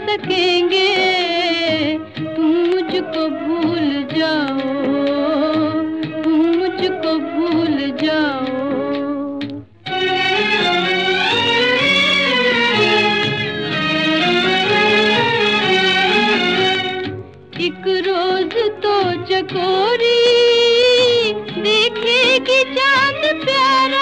सकेंगे। तुम मुझको भूल जाओ, तुम मुझको भूल जाओ। एक रोज तो चकोरी देखेगी चांद प्यारा,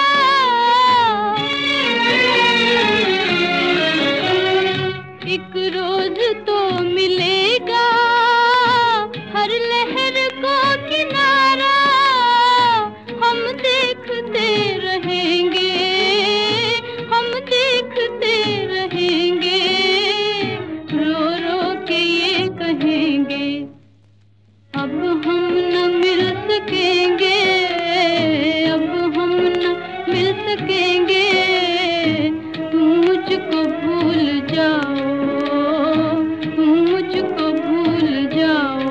एक रोज तो मिलेगा हर लहर को किनारा। हम देखते रहेंगे, हम देखते रहेंगे, रो रो के ये कहेंगे अब हम न मिल सकेंगे, अब हम न मिल सकेंगे। तुम मुझको भूल जाओ, तुम मुझको भूल जाओ।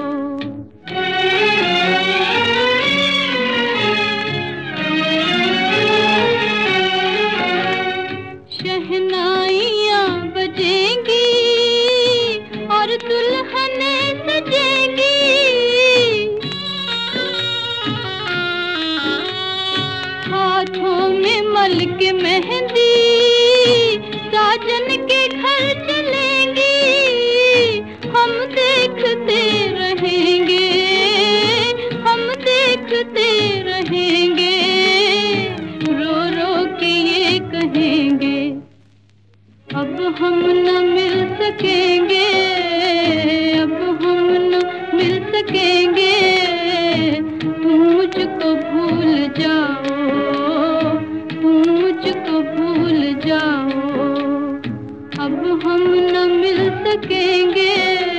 शहनाइयाँ बजेंगी और दुल्हनें सजेंगी, हाथों में मल के मेहंदी साजन के घर चलेंगी। हम देखते रहेंगे, हम देखते रहेंगे, रो रो के ये कहेंगे अब हम न मिल सकेंगे, अब हम न मिल सकेंगे। तुम मुझको भूल जाओ, तुम मुझको भूल जाओ, अब हम न मिल सकेंगे।